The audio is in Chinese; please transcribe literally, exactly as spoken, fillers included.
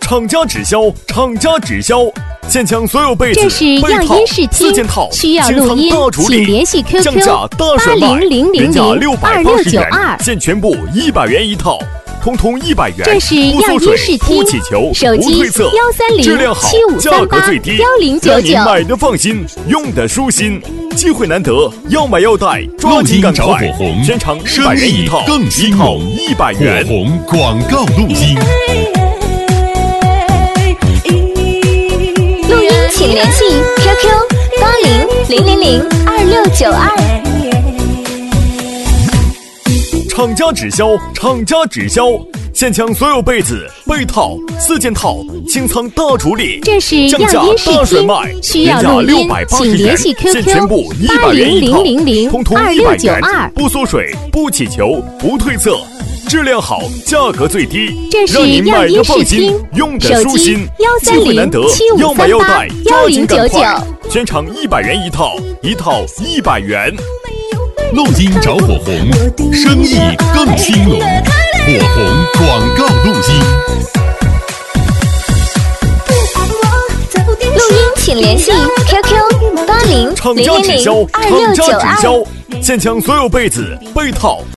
厂家直销，厂家直销，现抢所有被子、 这是样音试听， 四件套， 需要录音，请联系 Q Q 八零零零零二六九二， 现全部一百元一套。通通一百元， 这是样音试听， 不起球， 手机幺三零七五三八幺零九九， 让你买的放心，用的舒心，机会难得，要买要带，抓紧赶快！全场一百元一套， 更一套一百元。 火红广告录音， 录音请联系 Q Q 八零零零零二六九二。 厂家直销，厂家直销，现抢所有被子、被套、四件套，清仓大处理， 这是样音试听，需要录音，请联系 Q Q 八零零零零二六九二， 不缩水，不起球，不褪色，质量好，价格最低， 这是样音试听， 用的舒心， 幺三零七五三八幺零九九， 全场一百元一套，一套一百元。 录音找火红，生意更兴隆。火红广告录音， 录音请联系 Q Q 八零零零零二六九二， 现抢所有被子、被套。